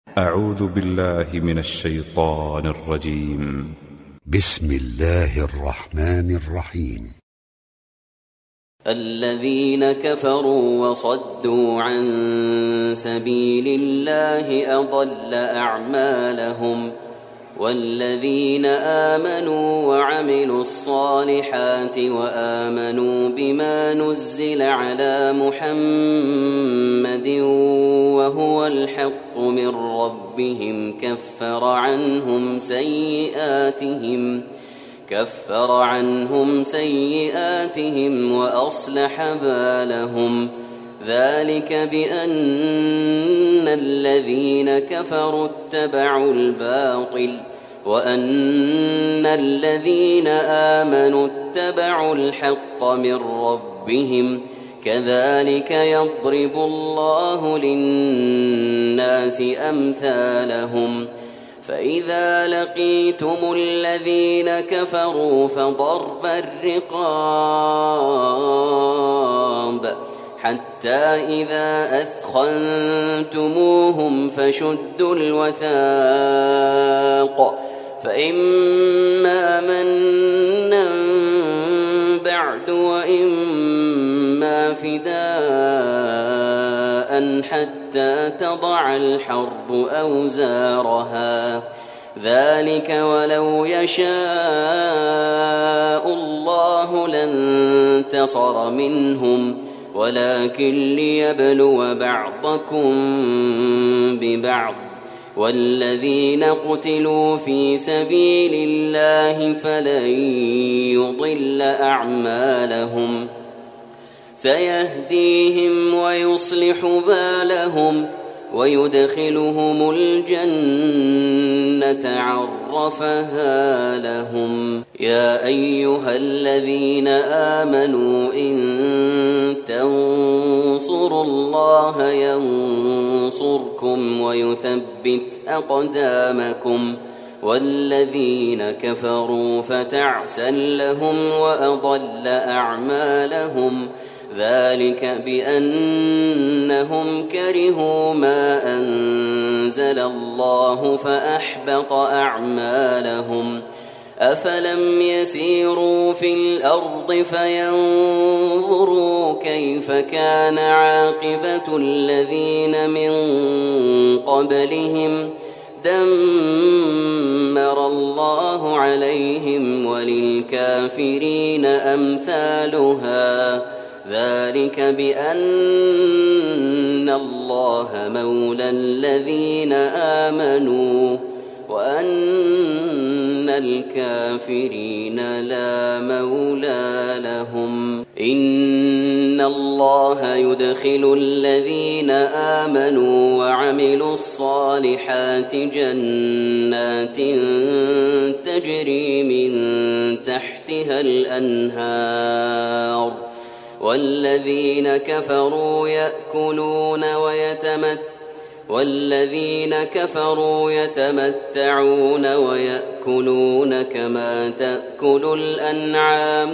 أعوذ بالله من الشيطان الرجيم. بسم الله الرحمن الرحيم. الذين كفروا وصدوا عن سبيل الله أضل أعمالهم، والذين آمنوا وعملوا الصالحات وآمنوا بما نزل على محمد وهو الحق من ربهم كفر عنهم سيئاتهم وأصلح بالهم. ذلك بأن الذين كفروا اتبعوا الباطل وأن الذين آمنوا اتبعوا الحق من ربهم. كذلك يضرب الله للناس أمثالهم. فإذا لقيتم الذين كفروا فضرب الرقاب حتى إذا أثخنتموهم فشدوا الوثاق، فإما منا بعد وإما فداء حتى تضع الحرب أوزارها. ذلك ولو يشاء الله لانتصر منهم، ولكن ليبلو بعضكم ببعض. والذين قتلوا في سبيل الله فلن يضل أعمالهم، سيهديهم ويصلح بالهم ويدخلهم الجنة عرفها لهم. يا أيها الذين آمنوا إن تنصروا الله ينصركم ويثبت أقدامكم. والذين كفروا فتعسا لهم وأضل أعمالهم. ذلك بأنهم كرهوا ما أنزل الله فأحبط أعمالهم. أفلم يسيروا في الأرض فينظروا كيف كان عاقبة الذين من قبلهم؟ دمر الله عليهم وللكافرين أمثالها. ذلك بأن الله مولى الذين آمنوا وأن الكافرين لا مولى لهم. إن الله يدخل الذين آمنوا وعملوا الصالحات جنات تجري من تحتها الأنهار. والذين كفروا يتمتعون ويأكلون كما تأكل الأنعام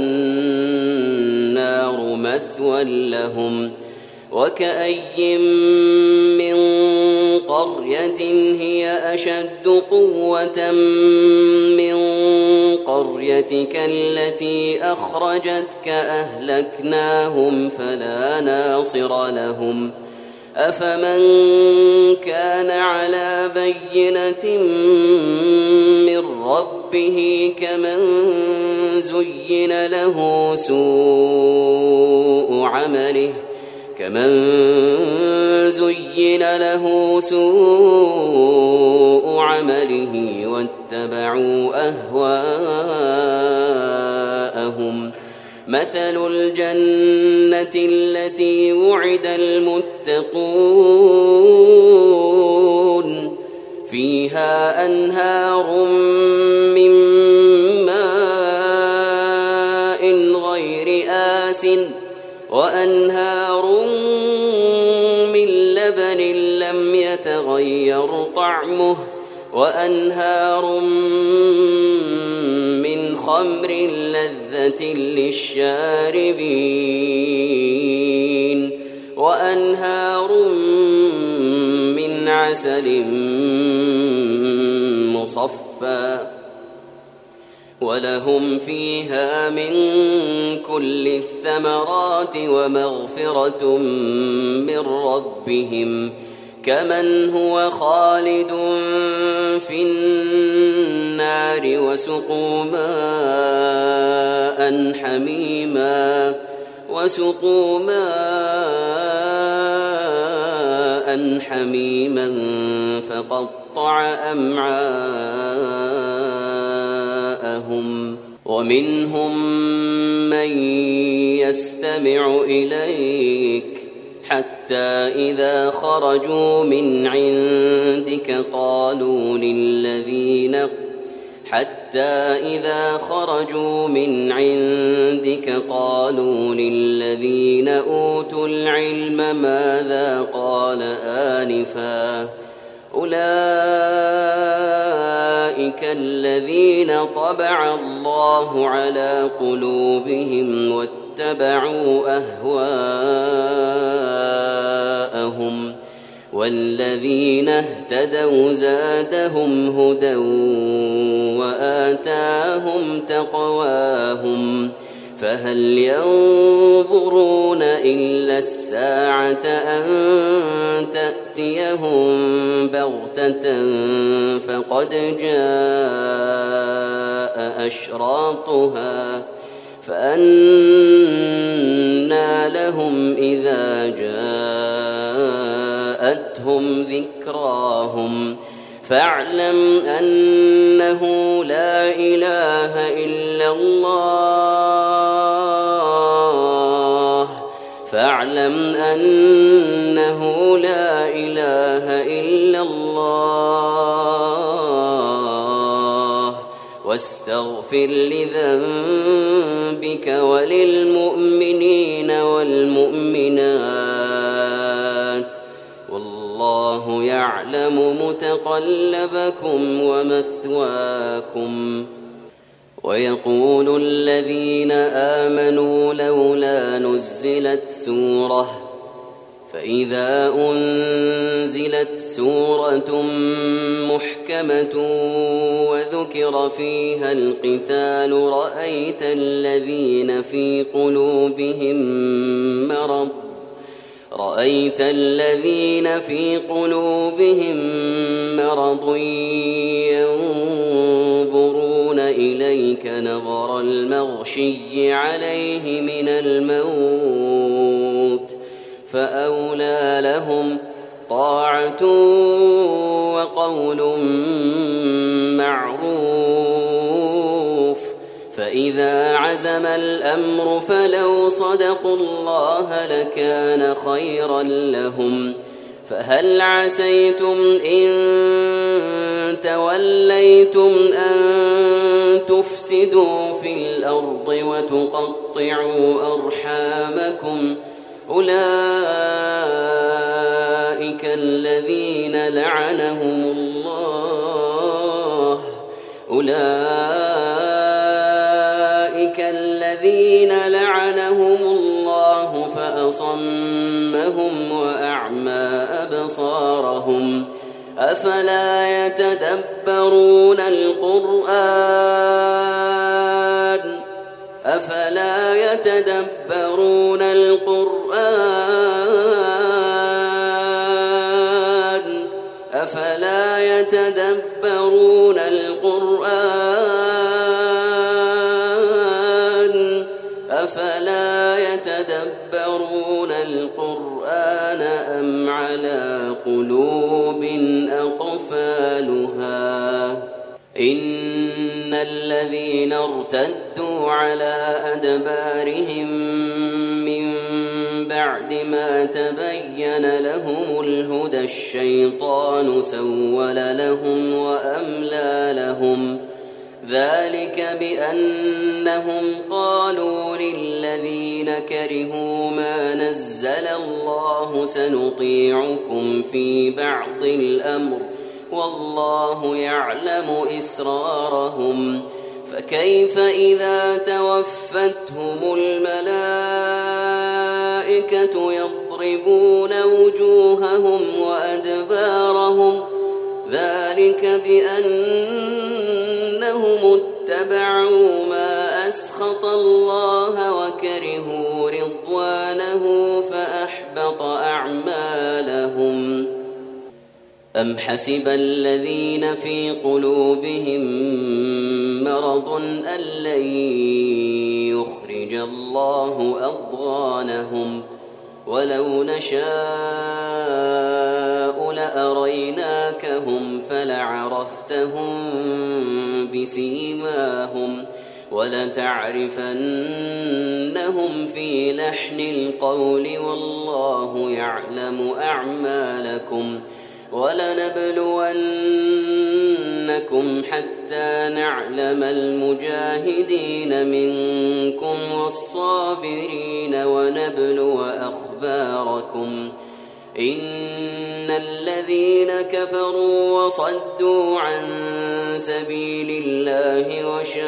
والنار مثوى لهم. وكأي من قرية هي أشد قوة من قريتك التي أخرجتك أهلكناهم فلا ناصر لهم. أفمن كان على بينة من ربه كمن زين له سوء عمله واتبعوا أهواءهم. مثل الجنة التي وعد المتقون فيها أنهار من ماء غير آسٍ وأنهار من لبن لم يتغير طعمه وأنهار من خمر لذة للشاربين وأنهار من عسل مصفى ولهم فيها من كل الثمرات ومغفرة من ربهم كمن هو خالد في النار وسقوا ماء حميما فقطع أمعاءهم ومنهم من يستمع إليك حتى إذا خرجوا من عندك قالوا للذين أوتوا العلم ماذا قال آنفا أولئك الذين طبع الله على قلوبهم واتبعوا أهواءهم والذين اهتدوا زادهم هدى وآتاهم تقواهم فهل ينظرون إلا الساعة أن تأتيهم بغتة فقد جاء أشراطها فأنى لهم إذا جاءتهم ذكراهم فاعلم أنه لا إله إلا الله واستغفر لذنبك وللمؤمنين والمؤمنات والله يعلم متقلبكم ومثواكم ويقول الذين آمنوا لولا نزلت سورة فإذا أنزلت سورة محكمة وذكر فيها القتال رأيت الذين في قلوبهم مرض ينظرون إليك نظر المغشي عليه من الموت فأولى لهم طاعة وقول معروف فإذا عزم الأمر فلو صدقوا الله لكان خيرا لهم فهل عسيتم إن توليتم أن تفسدوا في الأرض وتقطعوا أرحامكم أولئك الذين لعنهم الله فأصمهم وأعمى أبصارهم أفلا يتدبرون القرآن أم على قلوب أقفالها إن الذين ارتدوا على أدبارهم من بعد ما تبين لهم الهدى الشيطان سول لهم وأملى لهم ذلك بأنهم قالوا للذين كرهوا ما نزل الله سنطيعكم في بعض الأمر والله يعلم إسرارهم فكيف إذا توفتهم الملائكة يضربون وجوههم وأدبارهم ذلك بأنهم اتبعوا ما أسخط الله وكرهوا رضوانه فأحبط أعمالهم. أم حسب الذين في قلوبهم مرض أن لن يخرج الله أضغانهم ولو نشاء لأريناكهم فلعرفتهم بسيماهم ولتعرفنهم في لحن القول والله يعلم أعمالكم ولنبلونكم حتى نعلم المجاهدين منكم والصابرين ونبلو أخباركم. إن الذين كفروا وصدوا عن سبيل الله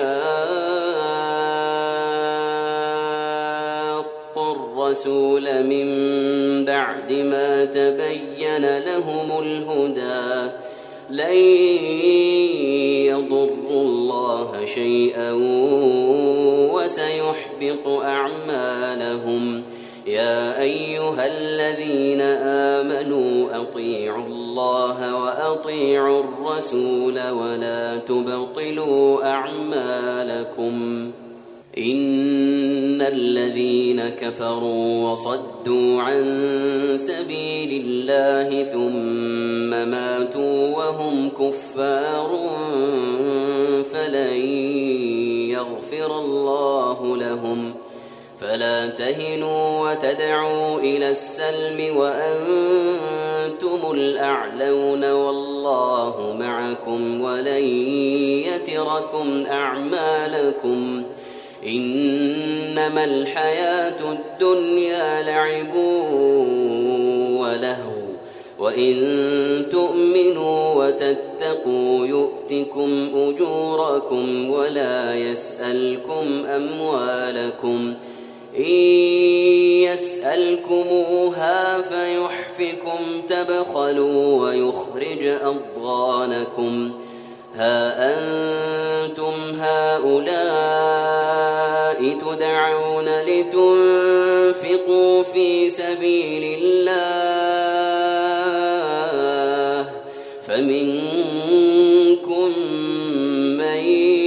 وشاقوا الرسول من بعد ما تبين لهم الهدى لن يضروا الله شيئا وسيحبط أعمالهم. يا أيها الذين آمنوا أطيعوا الله وأطيعوا الرسول ولا تبطلوا أعمالكم. إن الذين كفروا وصدوا عن سبيل الله ثم ماتوا وهم كفار فلن يغفر الله لهم. فلا تهنوا وتدعوا إلى السلم وأنتم الأعلون والله معكم ولن يتركم أعمالكم. إنما الحياة الدنيا لعب ولهو وإن تؤمنوا وتتقوا يؤتكم أجوركم ولا يسألكم أموالكم. إن يسألكموها فيحفكم تبخلوا ويخرج أضغانكم. ها أنتم هؤلاء تدعون لتنفقوا في سبيل الله فمنكم من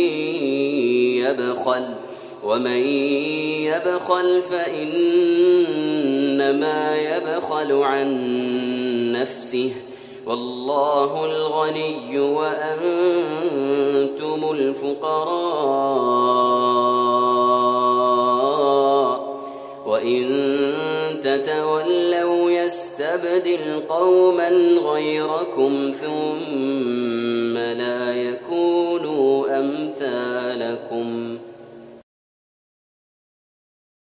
يبخل ومن يبخل فإنما يبخل عن نفسه والله الغني وأنتم الفقراء وإن تتولوا يستبدل قوما غيركم ثم لا